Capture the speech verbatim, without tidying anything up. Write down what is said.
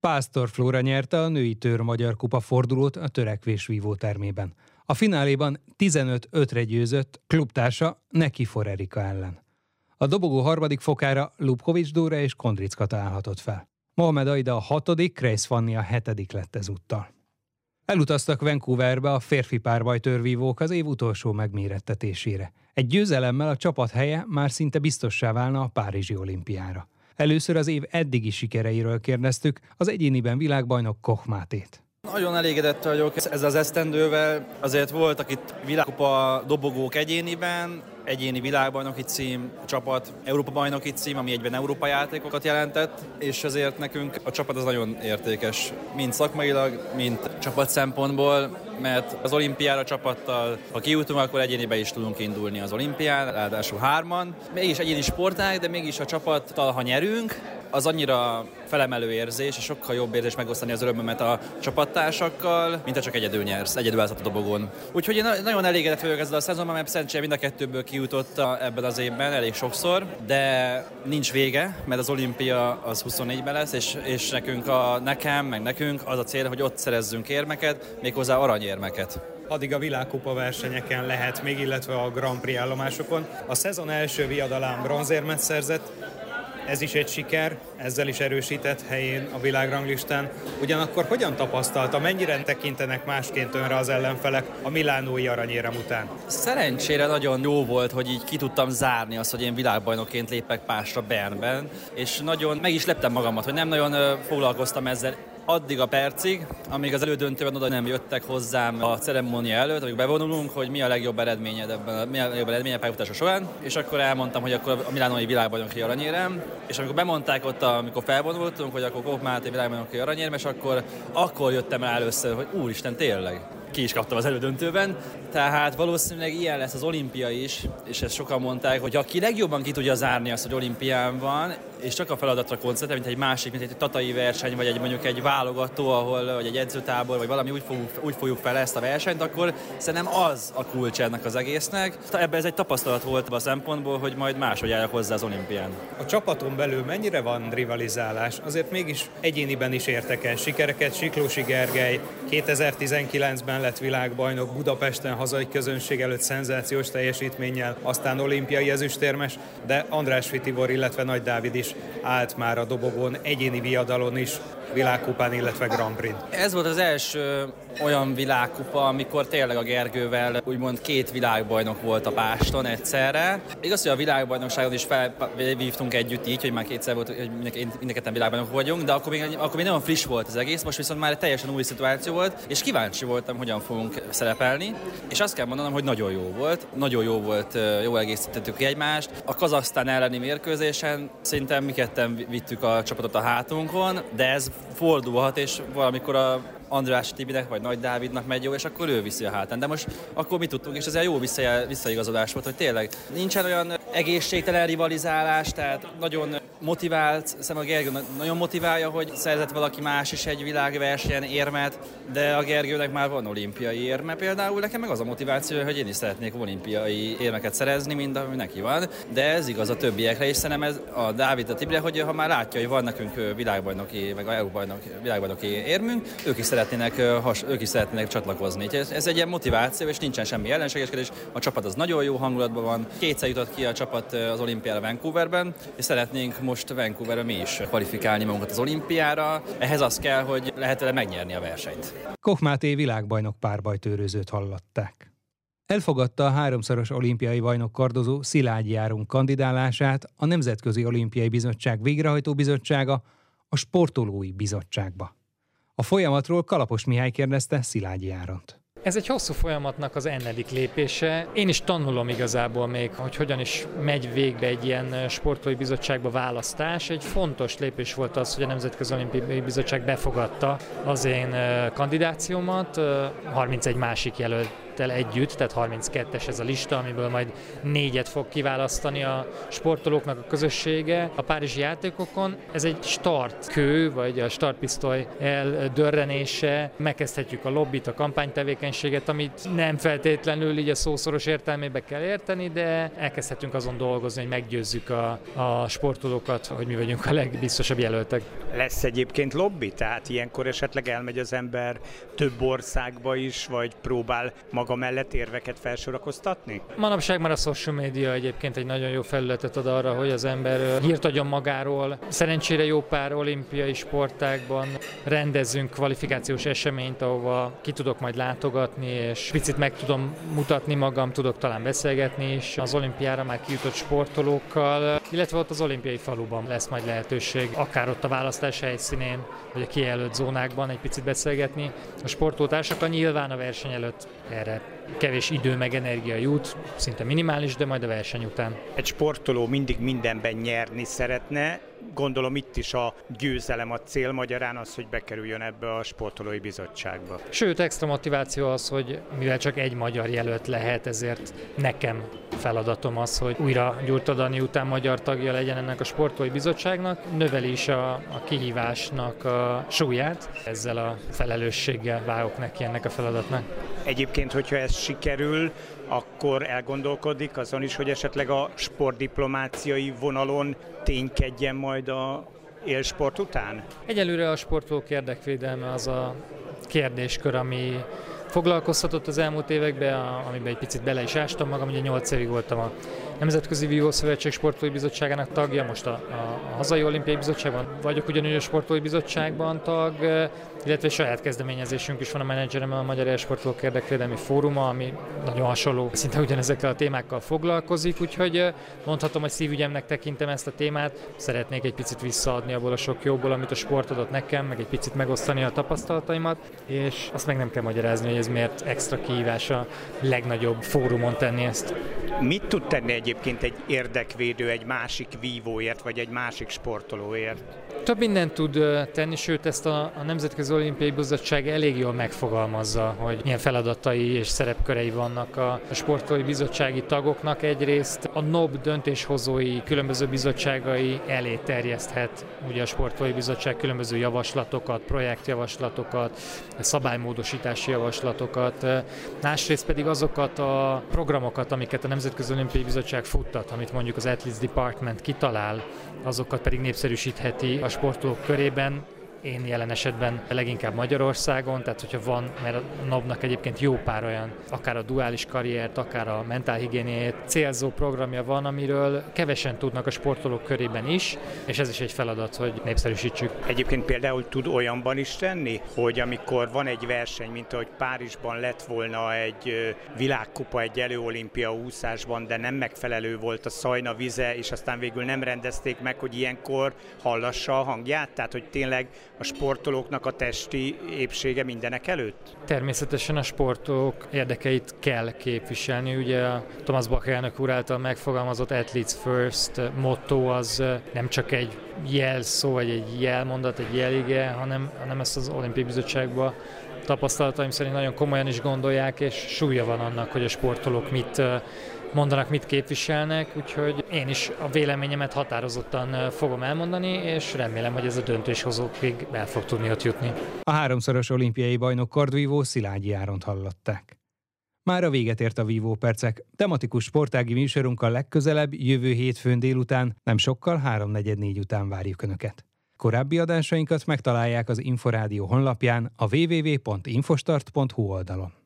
Pásztor Flóra nyerte a női tőr magyar kupa fordulót a törekvésvívó termében. A fináléban tizenöt ötre győzött klubtársa Nekifor Erika ellen. A dobogó harmadik fokára Lubkovics Dóra és Kondric Kata állhatott fel. Mohamed Aida a hatodik, Kreis Fanni a hetedik lett ezúttal. Elutaztak Vancouverbe a férfi párbajtőrvívók az év utolsó megmérettetésére. Egy győzelemmel a csapat helye már szinte biztossá válna a párizsi olimpiára. Először az év eddigi sikereiről kérdeztük az egyéniben világbajnok Koch Mátét. Nagyon elégedett vagyok ezzel az esztendővel, azért voltak itt világkupa dobogók egyéniben, egyéni világbajnoki cím, csapat, Európa-bajnoki cím, ami egyben Európa játékokat jelentett, és azért nekünk a csapat az nagyon értékes, mind szakmailag, mind csapat szempontból, mert az olimpiára csapattal, ha kijutunk, akkor egyéniben is tudunk indulni az olimpián, ráadásul hárman. Mégis egyéni sportág, de mégis a csapattal, ha nyerünk, az annyira felemelő érzés, és sokkal jobb érzés megosztani az örömömet a csapattársakkal, mint ha csak egyedül nyersz, egyedül állsz a dobogón. Úgyhogy én nagyon elégedett vagyok ezzel a szezonban, mert szerencsére mind a kettőből kijutott ebben az évben elég sokszor, de nincs vége, mert az olimpia az huszonnégyben lesz, és, és nekünk, a, nekem, meg nekünk az a cél, hogy ott szerezzünk érmeket, méghozzá aranyérmeket. Addig a világkupa versenyeken lehet még, illetve a Grand Prix állomásokon. A szezon első viadalán bronzérmet szerzett, ez is egy siker, ezzel is erősített helyén a világranglistán. Ugyanakkor hogyan tapasztalta, mennyire tekintenek másként önre az ellenfelek a milánói aranyérem után? Szerencsére nagyon jó volt, hogy így ki tudtam zárni azt, hogy én világbajnokként lépek pásra Bernben, és nagyon meg is leptem magamat, hogy nem nagyon foglalkoztam ezzel addig a percig, amíg az elődöntőben oda nem jöttek hozzám a ceremónia előtt, amíg bevonulunk, hogy mi a legjobb eredményed ebben, mi a legjobb eredményed pályafutása során, és akkor elmondtam, hogy akkor a milánói világbajnoki aranyérem, és amikor bemondták ott, amikor felvonultunk, hogy akkor Koch Máté világbajnoki aranyérem, és akkor, akkor jöttem rá először, hogy úristen, tényleg, ki is kaptam az elődöntőben, tehát valószínűleg ilyen lesz az olimpia is, és ezt sokan mondták, hogy aki legjobban ki tudja zárni azt, hogy olimpián van, és csak a feladatra koncentrál, mint egy másik, mint egy tatai verseny, vagy egy mondjuk egy válogató, ahol, vagy egy edzőtábor, vagy valami úgy fogjuk, úgy fogjuk fel ezt a versenyt, akkor szerintem az a kulcs ennek az egésznek. Ebben ez egy tapasztalat volt a szempontból, hogy majd máshogy álljak hozzá az olimpián. A csapaton belül mennyire van rivalizálás? Azért mégis egyéniben is értek el sikereket. Siklósi Gergely kétezer-tizenkilencben lett világbajnok, Budapesten hazai közönség előtt szenzációs teljesítménnyel, aztán olimpiai ezüstérmes, de Andrásfi Tibor, illetve Nagy Dávid is állt már a dobogón, egyéni viadalon is, világkupán, illetve Grand Prix. Ez volt az első olyan világkupa, amikor tényleg a Gergővel úgymond két világbajnok volt a páston egyszerre. Igaz, hogy a világbajnokságon is felvívtunk együtt így, hogy már kétszer volt, hogy mind a ketten világbajnok vagyunk, de akkor még, akkor még nagyon friss volt az egész, most viszont már egy teljesen új szituáció volt, és kíváncsi voltam, hogyan fogunk szerepelni, és azt kell mondanom, hogy nagyon jó volt, nagyon jó volt, jó egészítettük ki egymást. A Kazahsztán elleni mérkőzésen szinte mi ketten vittük a csapatot a hátunkon, de ez fordulhat, és valamikor a András Tibinek vagy Nagy Dávidnak megy jó, és akkor ő viszi a hátán. De most akkor mit tudtunk, és ez egy jó visszaigazolás volt, hogy tényleg nincsen olyan egészségtelen rivalizálás, tehát nagyon motivált, szerintem a Gergő nagyon motiválja, hogy szerzett valaki más is egy világversenyen érmet, de a Gergőnek már van olimpiai érme például, nekem meg az a motiváció, hogy én is szeretnék olimpiai érmeket szerezni, mint ami neki van, de ez igaz a többiekre, és szerintem ez a Dávid, a Tibire, hogy ha már látja, hogy van nekünk világbajnoki, meg a é u-bajnoki, világbajnoki érmünk, ők is szeretnének, has, ők is szeretnének csatlakozni. Ez, ez egy ilyen motiváció, és nincsen semmi ellenségeskedés. A csapat az nagyon jó hangulatban van. Kétszer jutott ki a csapat az olimpiára Vancouverben, és szeretnénk most Vancouverben mi is kvalifikálni magunkat az olimpiára. Ehhez az kell, hogy lehetőleg megnyerni a versenyt. Koch Máté világbajnok párbajtőrözőt hallották. Elfogadta a háromszoros olimpiai bajnok kardozó Szilágyi Áron kandidálását a Nemzetközi Olimpiai Bizottság végrehajtó bizottsága a Sportolói Bizottságba. A folyamatról Kalapos Mihály kérdezte Szilágyi Áront. Ez egy hosszú folyamatnak az ennedik lépése. Én is tanulom igazából még, hogy hogyan is megy végbe egy ilyen sportolói bizottságba választás. Egy fontos lépés volt az, hogy a Nemzetközi Olimpiai Bizottság befogadta az én kandidációmat, harmincegy másik jelölt jelölttel együtt, tehát harminckettes ez a lista, amiből majd négyet fog kiválasztani a sportolóknak a közössége. A párizsi játékokon ez egy startkő, vagy a startpisztoly eldörrenése. Megkezdhetjük a lobbit, a kampánytevékenységet, amit nem feltétlenül így a szószoros értelmébe kell érteni, de elkezdhetünk azon dolgozni, hogy meggyőzzük a, a sportolókat, hogy mi vagyunk a legbiztosabb jelöltek. Lesz egyébként lobby? Tehát ilyenkor esetleg elmegy az ember több országba is, vagy próbál maga mellett érveket felsorakoztatni? Manapság már a social media egyébként egy nagyon jó felületet ad arra, hogy az ember hírt adjon magáról. Szerencsére jó pár olimpiai sportágban rendezünk kvalifikációs eseményt, ahova ki tudok majd látogatni, és picit meg tudom mutatni magam, tudok talán beszélgetni is az olimpiára már kijutott sportolókkal, illetve ott az olimpiai faluban lesz majd lehetőség, akár ott a választás helyszínén, vagy a kijelölt zónákban egy picit beszélgetni a sportolótársakkal. Nyilván a verseny előtt erre kevés idő meg energia jut, szinte minimális, de majd a verseny után. Egy sportoló mindig mindenben nyerni szeretne, gondolom itt is a győzelem a cél, magyarán az, hogy bekerüljön ebbe a sportolói bizottságba. Sőt, extra motiváció az, hogy mivel csak egy magyar jelölt lehet, ezért nekem feladatom az, hogy újra Gyurta Dani után magyar tagja legyen ennek a sportolói bizottságnak, növeli is a, a kihívásnak a súlyát, ezzel a felelősséggel vágok neki ennek a feladatnak. Egyébként, hogyha ez sikerül, akkor elgondolkodik azon is, hogy esetleg a sportdiplomáciai vonalon ténykedjen majd a élsport után? Egyelőre a sportolók érdekvédelme az a kérdéskör, ami foglalkoztatott az elmúlt években, amiben egy picit bele is ástam magam, ugye nyolc évig voltam a Nemzetközi Vívószövetség Sportolói Bizottságának tagja, most a, a, a Hazai Olimpiai Bizottságban vagyok ugyanúgy a Sportolói Bizottságban tag, illetve saját kezdeményezésünk is van a menedzseremmel, a Magyar Élsportolók Érdekvédelmi Fóruma, ami nagyon hasonló, szinte ugyanezekkel a témákkal foglalkozik, úgyhogy mondhatom, hogy szívügyemnek tekintem ezt a témát, szeretnék egy picit visszaadni abból a sok jóból, amit a sport adott nekem, meg egy picit megosztani a tapasztalataimat, és azt meg nem kell magyarázni, hogy ez miért extra kihívás a legnagyobb fórumon tenni ezt. Mit tud tenni egyébként egy érdekvédő egy másik vívóért, vagy egy másik sportolóért? Több mindent tud tenni, sőt ezt a, a Nemzetközi Olimpiai Bizottság elég jól megfogalmazza, hogy milyen feladatai és szerepkörei vannak a, a sportolói bizottsági tagoknak. Egyrészt a en o bé döntéshozói különböző bizottságai elé terjeszthet ugye a sportolói bizottság különböző javaslatokat, projektjavaslatokat, szabálymódosítási javaslatokat, másrészt pedig azokat a programokat, amiket a Nemzetközi Olimpiai Bizottság futtat, amit mondjuk az Athletes Department kitalál, azokat pedig népszerűsítheti a sportolók körében. Én jelen esetben leginkább Magyarországon, tehát hogyha van, mert a en o bé-nak egyébként jó pár olyan, akár a duális karriert, akár a mentálhigiéniát célzó programja van, amiről kevesen tudnak a sportolók körében is, és ez is egy feladat, hogy népszerűsítsük. Egyébként például tud olyanban is tenni, hogy amikor van egy verseny, mint ahogy Párizsban lett volna egy világkupa, egy előolimpia úszásban, de nem megfelelő volt a szajna vize, és aztán végül nem rendezték meg, hogy ilyenkor hallassa a hangját, tehát hogy tényleg a sportolóknak a testi épsége mindenek előtt? Természetesen a sportolók érdekeit kell képviselni. Ugye a Thomas Bach elnök úr által megfogalmazott Athletes First motto az nem csak egy jelszó, vagy egy jelmondat, egy jelige, hanem, hanem ezt az Olimpiai Bizottságban tapasztalataim szerint nagyon komolyan is gondolják, és súlya van annak, hogy a sportolók mit mondanak, mit képviselnek, úgyhogy én is a véleményemet határozottan fogom elmondani, és remélem, hogy ez a döntéshozókig el fog tudni ott jutni. A háromszoros olimpiai bajnok kardvívó Szilágyi Áront hallották. Már a véget ért a Vívó Percek. Tematikus sportági műsorunkkal legközelebb, jövő hétfőn délután, nem sokkal, háromnegyed négy után várjuk Önöket. Korábbi adásainkat megtalálják az Inforádió honlapján, a double-u double-u double-u pont infostart pont hu oldalon.